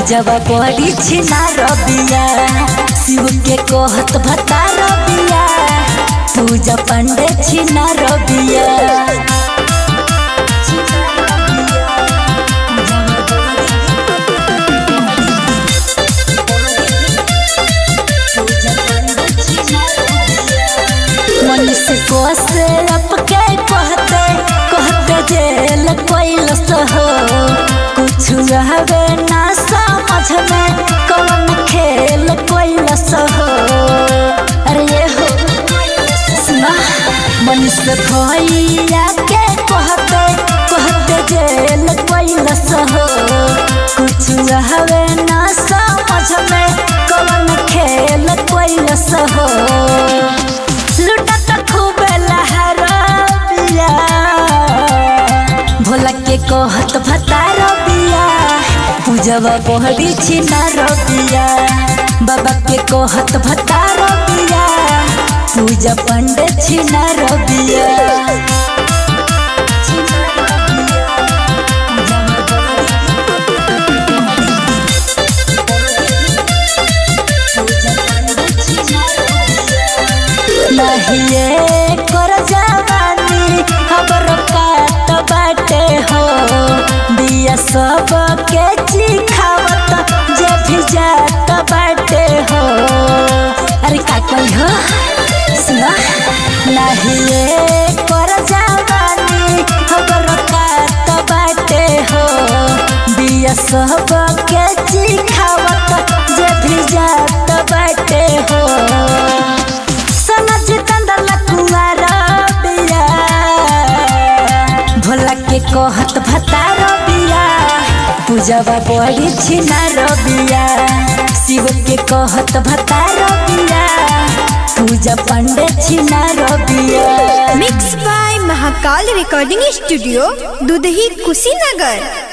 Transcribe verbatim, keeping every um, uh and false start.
पूजवा बड़ी छिना रबिया शिव के कहत भता रबिया पूजा पंडे छिना रबिया मनुष्य को से अपके कहते कहते जेल कोइलस हो कुछ हवे ना समझ में कौन खेल कोइलस हो। अरे ये हो सुना मनुष्य भैया के कहते कहते जेल कोइलस हो कुछ हवे ना समझ में कौन खेल कोइलस हो। भोला के कहत भता रबिया पूजवा बड़ी छिना रबिया बाबा के कहत भता रबिया पूजा पंडे छिना रबिया नहीं कर जवानी खबर काट बाटे हो दिया सब के चिखावत जे भी जात बाटे हो। अरे का कही हो सुना नहीं कर जवानी खबर काट बाटे हो दिया सब के चिखावत जे भी जात बाटे हो। भोला के कहत भता रबिया पूजवा बड़ी छिना रबिया शिव के कहत भता रबिया पूजा पंडे छिना रबिया। Mix by Mahakal recording studio Dudhahi Kushinagar.